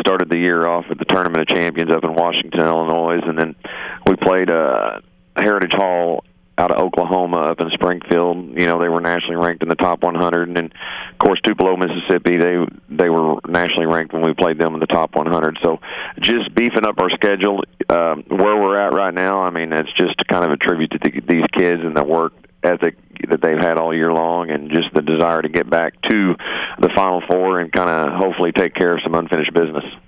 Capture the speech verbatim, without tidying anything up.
started the year off at the Tournament of Champions up in Washington, Illinois, and then we played uh, Heritage Hall out of Oklahoma up in Springfield. You know, they were nationally ranked in the top one hundred, and then, of course, Tupelo, Mississippi, they they were nationally ranked when we played them in the top one hundred. So just beefing up our schedule, um, where we're at right now, I mean, it's just kind of a tribute to the, these kids and the work ethic that they've had all year long, and just the desire to get back to the Final Four and kind of hopefully take care of some unfinished business.